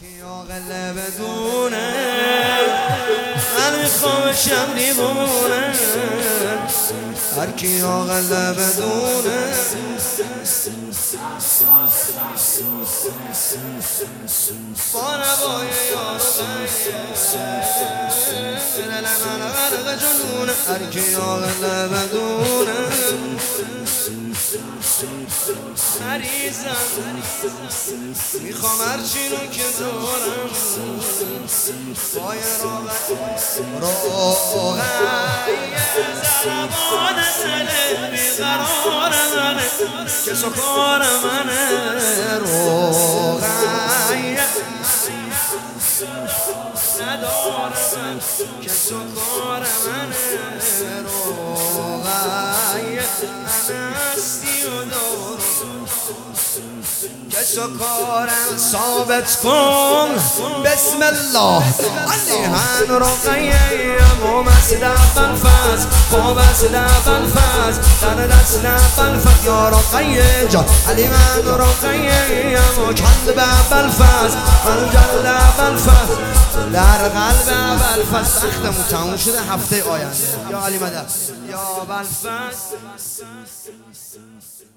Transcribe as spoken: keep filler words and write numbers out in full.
هرکی عاقله بدونه من میخوامشم دیوونه هرکی عاقله بدونه با نوای یارو غرق جنونه هرکی عاقله بدونه مریضم میخوام هرچی رو که دارم پای روغن زبان دل بیقرار منه که سکار منه روغن ندارم من که سکار منه روغن انستی و دارم که سکارم ثابت کن بسم الله علیهن رقیم و مسلب الفز و مسلب الفز در دست الفز یا رقیم جا علیهن رقیم و کلب الفز من جلب الفز در قلب الفز وقتمون تموم شده هفته آینده یا علی مدد یا الفز